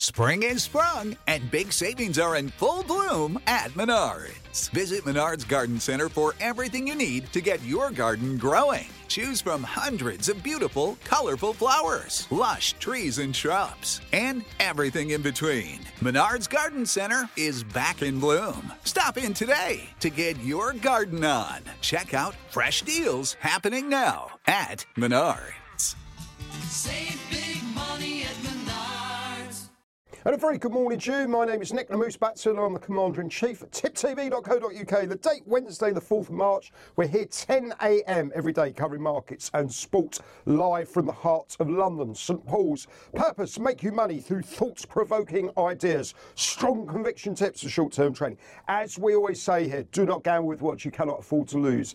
Spring is sprung, and big savings are in full bloom at Menards. Visit Menards Garden Center for everything you need to get your garden growing. Choose from hundreds of beautiful, colorful flowers, lush trees and shrubs, and everything in between. Menards Garden Center is back in bloom. Stop in today to get your garden on. Check out fresh deals happening now at Menards. Save big money at Menards. And a very good morning to you. My name is Nick Lamoose Batson. I'm the Commander-in-Chief at tiptv.co.uk. The date, Wednesday, the 4th of March. We're here 10 a.m. every day covering markets and sport live from the heart of London, St Paul's. Purpose, make you money through thought-provoking ideas. Strong conviction tips for short-term trading. As we always say here, do not gamble with what you cannot afford to lose.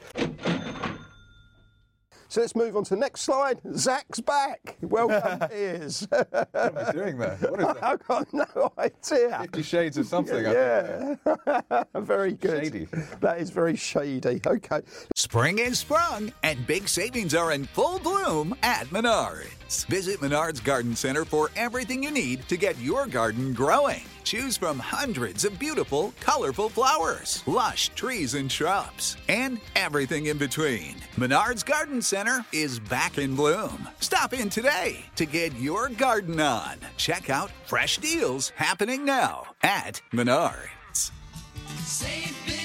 So let's move on to the next slide. Zach's back. Welcome, Piers. What am I doing there? What is that? I've got no idea. 50 Shades of something. Yeah, very good. Shady. That is very shady. Okay. Spring is sprung, and big savings are in full bloom at Menards. Visit Menards Garden Center for everything you need to get your garden growing. Choose from hundreds of beautiful, colorful flowers, lush trees and shrubs, and everything in between. Menards Garden Center is back in bloom. Stop in today to get your garden on. Check out fresh deals happening now at Menards. Save big